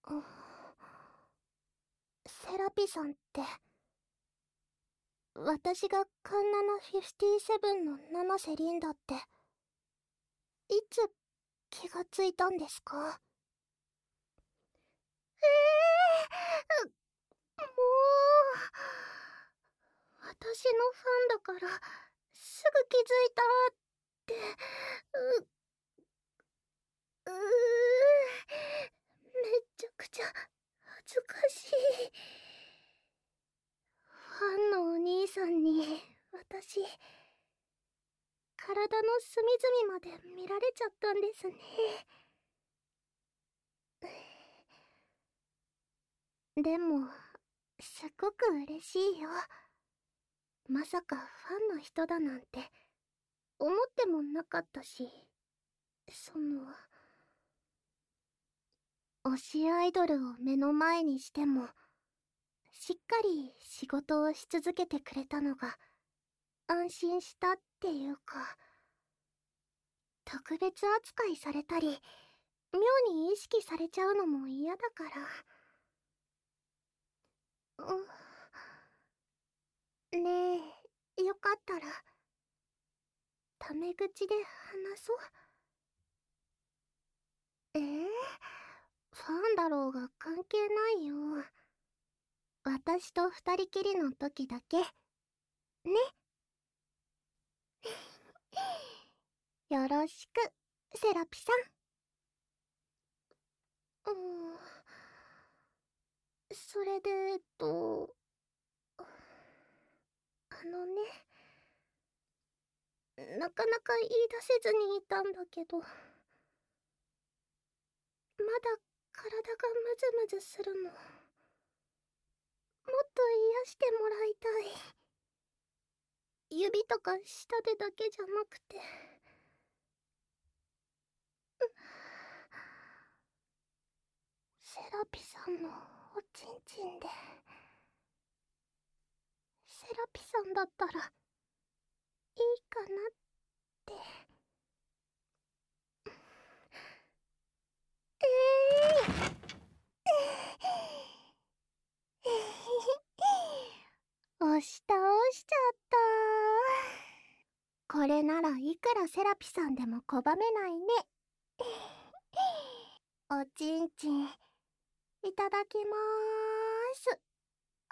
セラピさんって、私がカンナナ57の七瀬リンダって、いつ気がついたんですか？もう、私のファンだから、すぐ気づいたって、めっちゃくちゃ恥ずかしい。ファンのお兄さんに、私、体の隅々まで見られちゃったんですね。でも、すっごく嬉しいよ。まさかファンの人だなんて、思ってもなかったし、推しアイドルを目の前にしても、しっかり仕事をし続けてくれたのが、安心したっていうか、特別扱いされたり、妙に意識されちゃうのも嫌だから。ねえ、よかったら、タメ口で話そう。ファンだろうが関係ないよ。私と二人きりの時だけ。ね。よろしく、セラピさん。それで、なかなか言い出せずにいたんだけど、まだ体がムズムズするの。もっと癒してもらいたい。指とか舌でだけじゃなくて。セラピさんのおちんちんで。セラピさんだったら、いいかなって。押し倒しちゃった。これならいくらセラピさんでも拒めないね。おちんちん、いただきまーす。あ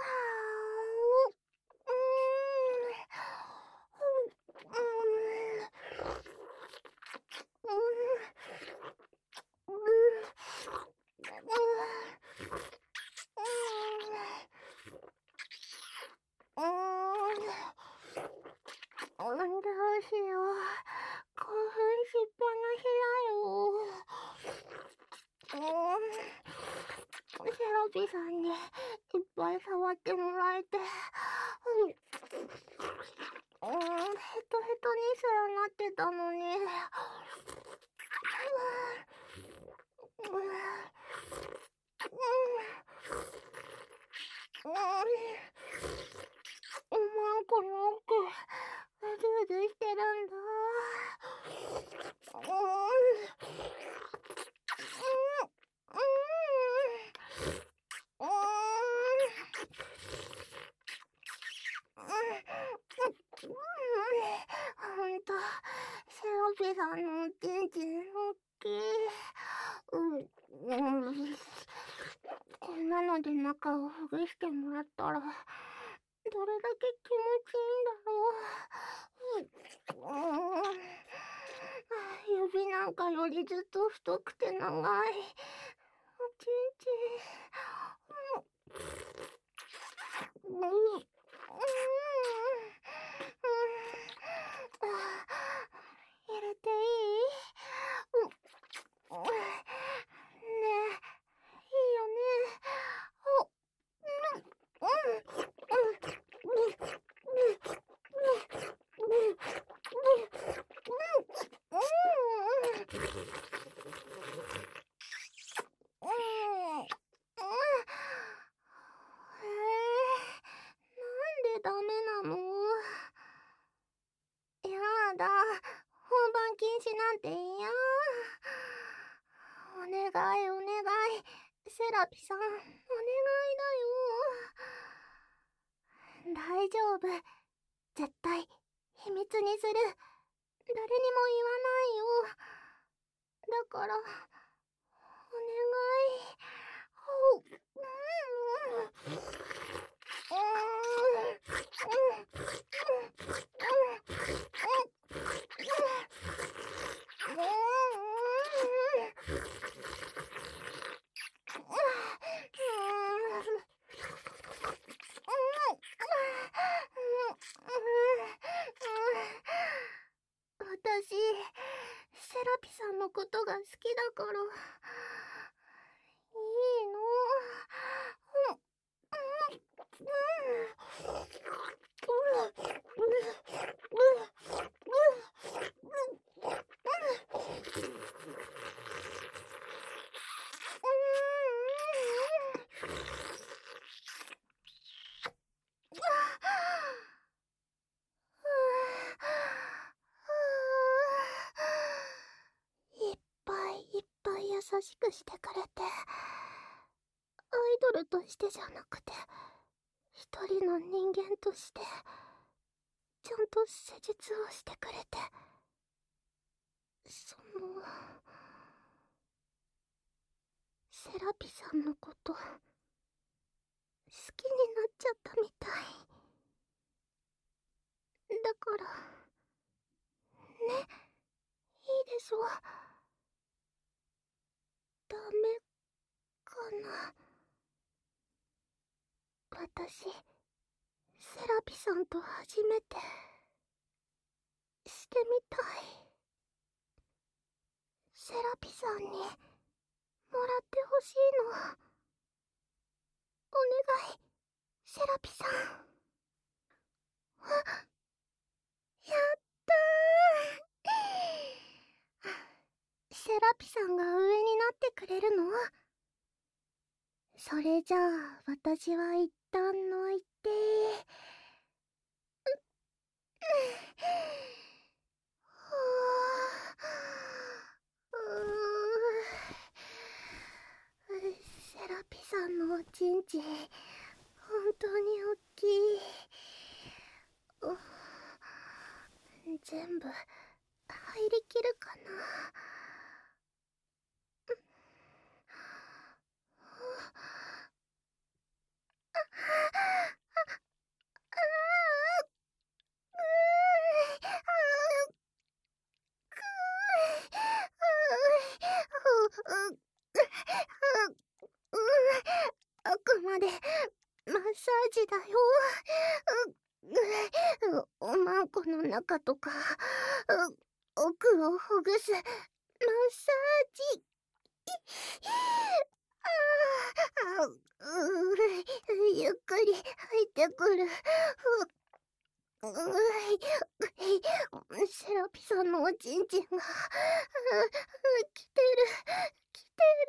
どうしよう。興奮しっぱなしだよ。セラピさんにいっぱい触ってもらえて、ヘトヘトにすらなってたのに。おまんこの奥、うずうずしてるんだ。ほんと、セラピさんのおちんちんおっきい。こんなので中をほぐしてもらったら、どれだけ気持ちいいんだろう。指なんかよりずっと太くて長い。おちんちん。入れていい？ねえ、いいよね。 ラピさん、お願いだよ。大丈夫。絶対、秘密にする。誰にも言わないよ。だから、お願い。私、セラピさんのことが好きだから、いいの。いっぱいいっぱい優しくしてくれて、アイドルとしてじゃなくて一人の人間としてちゃんと施術をしてくれて、セラピさんのこと好きになっちゃったみたいだからね、いいでしょ。ダメかな。私、セラピさんと初めてしてみたい。セラピさんにもらってほしいの。お願い、セラピさん。やったー。セラピさんが上になってくれるの？それじゃあ私は一旦抜いて、セラピさんのおちんちん本当に大きい。全部入りきるかな。あくまでマッサージだよ。おまんこの中とか奥をほぐすマッサージ。ゆっくり入ってくる。セラピさんのおちんちんが来てる来てる。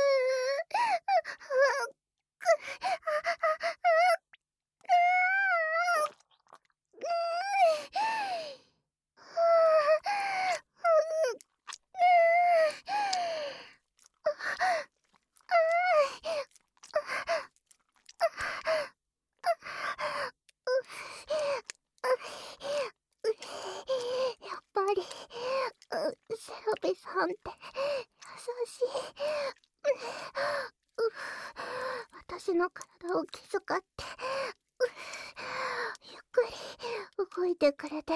やっぱりセラピさんって優しい。私の体を気遣ってゆっくり動いてくれて、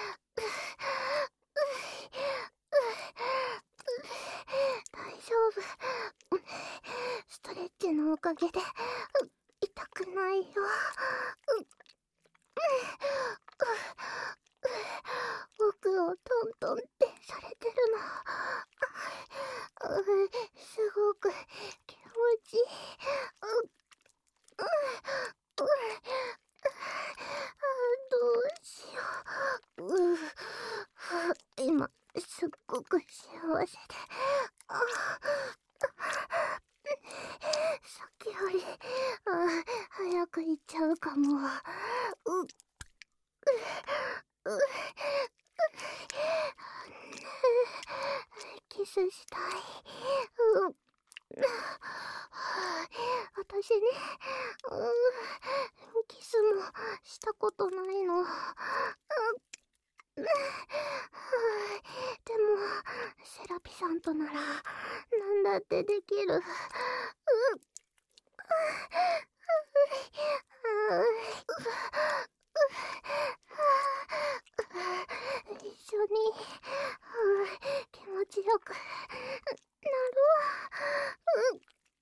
大丈夫。ストレッチのおかげで痛くないよ。奥をトントンってされてるの。すごく気持ちいい。どうしよう。今すっごく幸せで、さっきより早く行っちゃうかも。キスしたい。 私ね、キスもしたことないの。でも、セラピさんとなら、なんだってできる。一緒に、気持ちよくなるわ。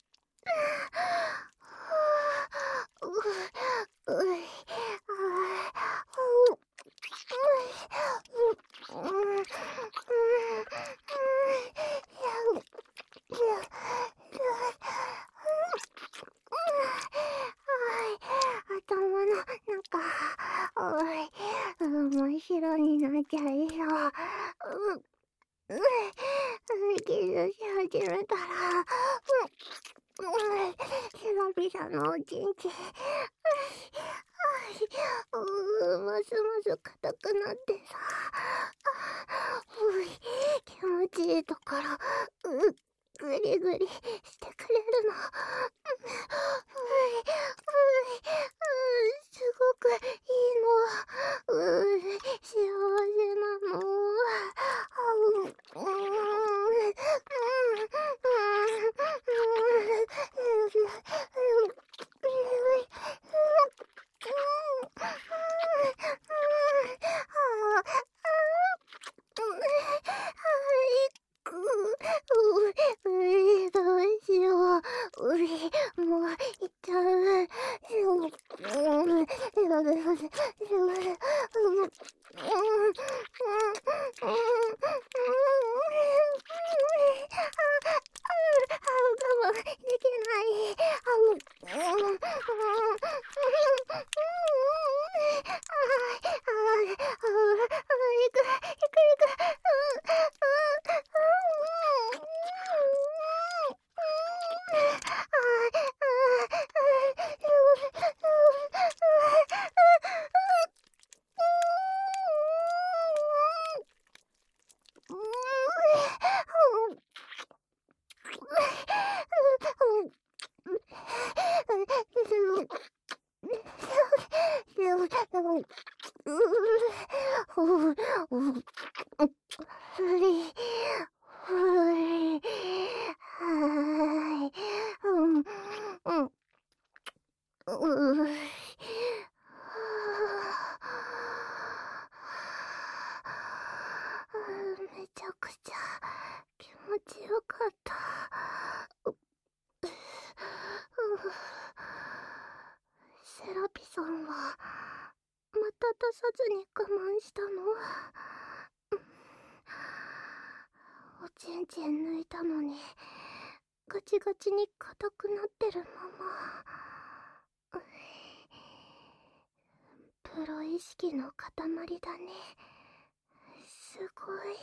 頭の中、真っ白になっちゃいそう。キスし始めたら、セラピさんのおちんちん、ますます硬くなってさ、気持ちいいところ、グリグリしてくれるの。すごくいいの。幸せなの。どうしよう。もう、行っちゃう。我慢できない。めちゃくちゃ気持ちよかった。セラピさんはまた出さずに我慢したの？おちんちん抜いたのにガチガチに硬くなってるまま。プロ意識の塊だね。すごい。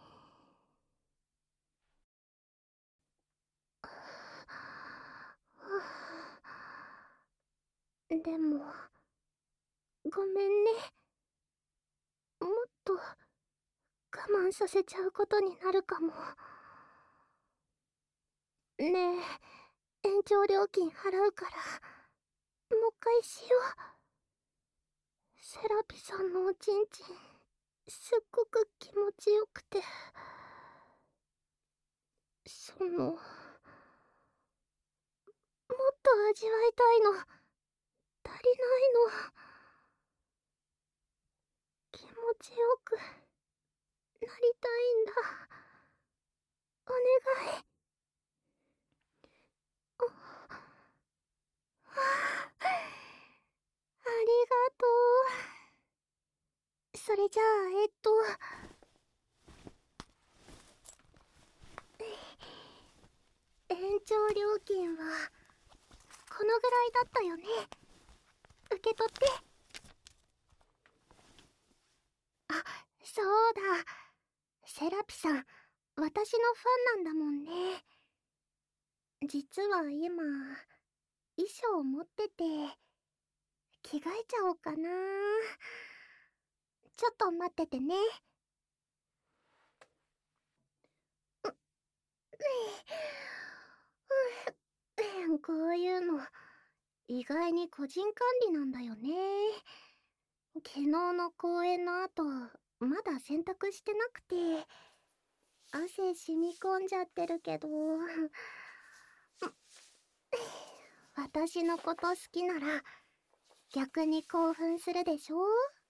でも、ごめんね。もっと我慢させちゃうことになるかも。ねえ、延長料金払うから、もう一回しよう。セラピさんのおちんちん、すっごく気持ちよくて、もっと味わいたいの。足りないの。気持ちよくなりたいんだ。お願い。ありがとう。それじゃあ、延長料金はこのぐらいだったよね。受け取って。あ、そうだ。セラピさん、私のファンなんだもんね。実は今、衣装を持ってて、着替えちゃおうかな。ちょっと待っててね。 こういうの意外に個人管理なんだよね。昨日の公演の後まだ洗濯してなくて汗染み込んじゃってるけど私のこと好きなら逆に興奮するでしょ。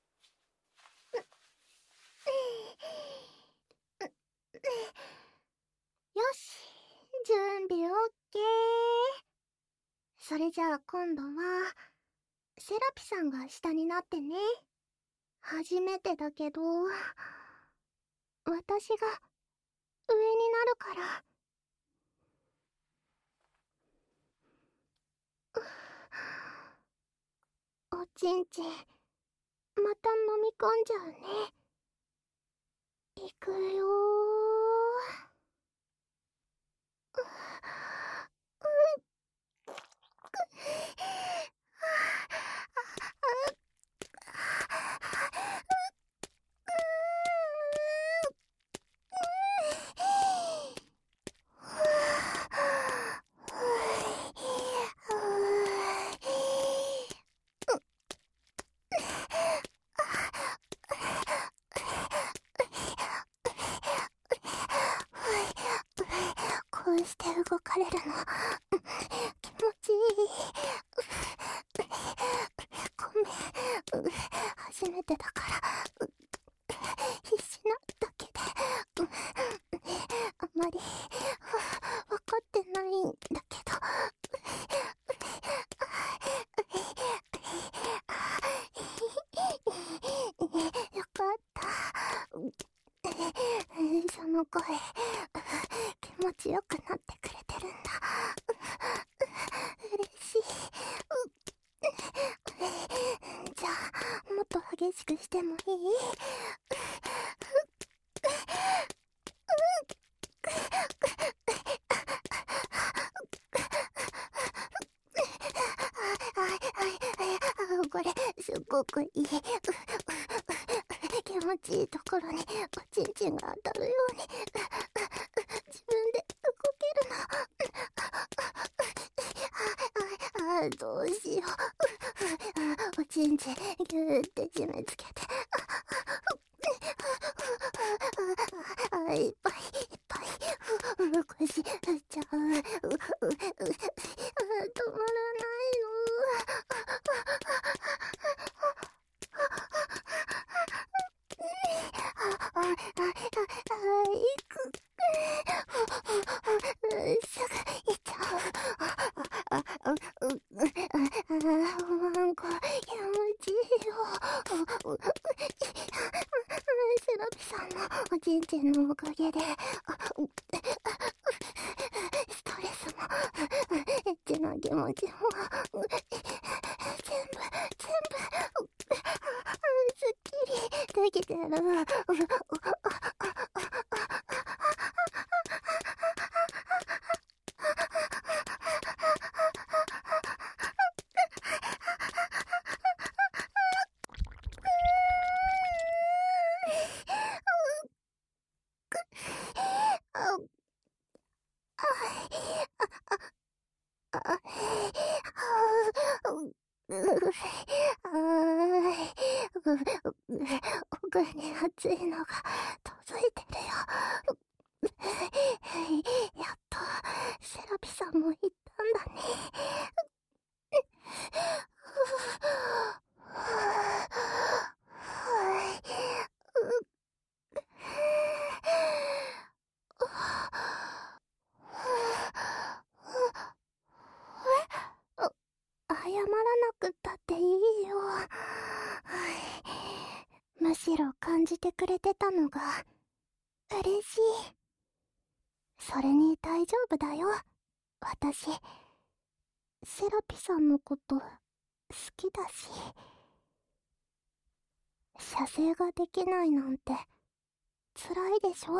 よし、準備オッケー。それじゃあ今度はセラピさんが下になってね。初めてだけど私が上になるから。おちんちんまた飲み込んじゃうね。いくよこうして動かれるの気持ちいい。ごめん、初めてだから必死なだけであんまり分かってないんだけど。よかった。その声気持ちよくなってくれてるんだ。嬉しい。じゃあもっと激しくしてもいい？これすっごくいい。気持ちいいところにおちんちんが当たるように自分で動けるの。どうしよう。おちんちんぎゅーって締め付けていっぱいいっぱい腰振っちゃう。止まらないの。すぐ行っちゃう。気持ちいいよ。セラピさんのおちんちんのおかげでストレスもエッチな気持ちも全部すっきりできてる。奥に熱いのが届いてるよ。やっとセラピさんも言ったんだね。謝らなくったっていいよ。むしろ感じてくれてたのが嬉しい。それに大丈夫だよ。私セラピさんのこと好きだし。射精ができないなんて辛いでしょ。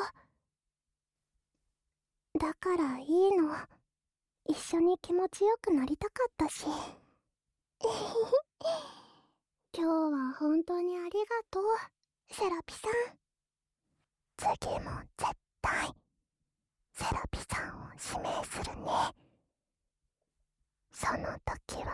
だからいいの。一緒に気持ちよくなりたかったし。今日は本当にありがとう、セラピさん。次も絶対セラピさんを指名するね。 その時は